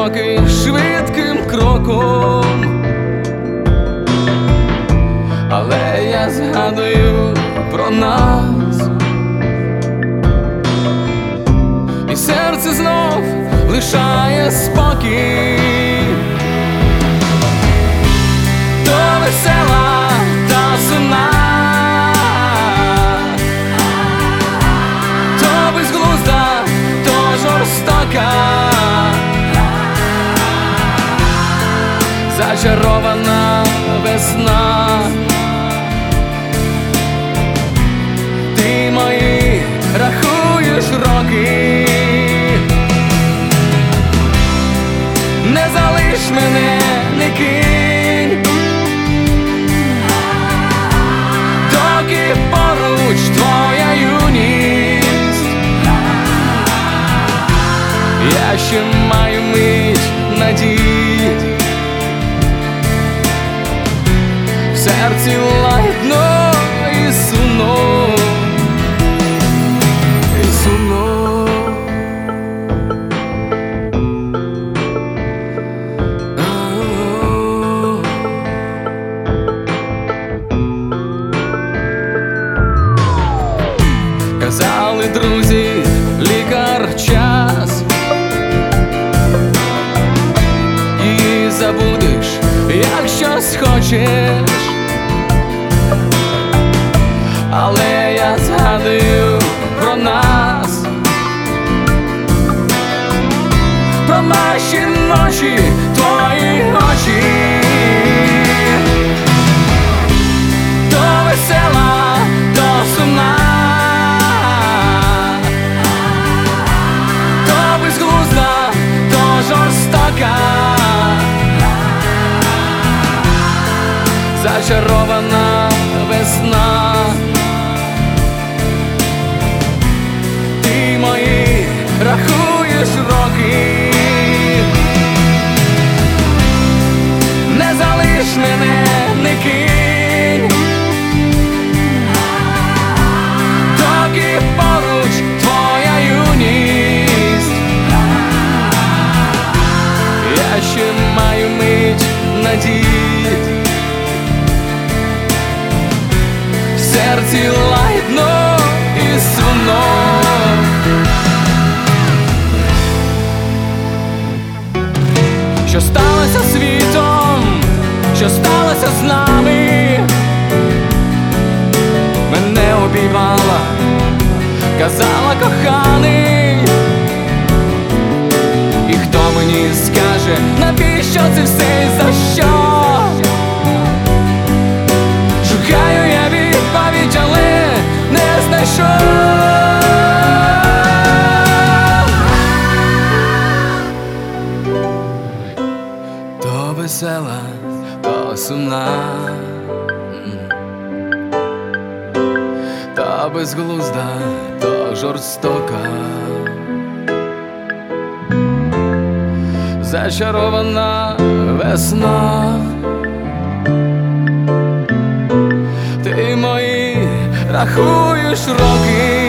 кроки швидким кроком, але я згадую про нас, і серце знов лишає спокій. То весела, та сумна, то безглузда, то жорстока, зачарована весна. Ти мої рахуєш роки, не залиш мене, не кинь, доки поруч твоя юність. Я ще маю мить надії, в серці лагідно і сумно, і сумно. Казали друзі, лікар час, і забудеш, якщо схочеш. Але я згадую про нас, про наші ночі, твої очі. То весела, то сумна, то безглузда, то жорстока, зачарована весна. Ти мої рахуєш роки, не залиш мене, не кинь, доки поруч твоя юність. Я ще маю мить надії, в серці лагідно і сумно. Що сталося з світом, що сталося з нами? Мене обіймала, казала коханий. І хто мені скаже, навіщо це все і за що? Шукаю я відповідь, але не знайшов. То весела, то сумна, та безглузда, то жорстока, зачарована весна. Ти мої рахуєш роки,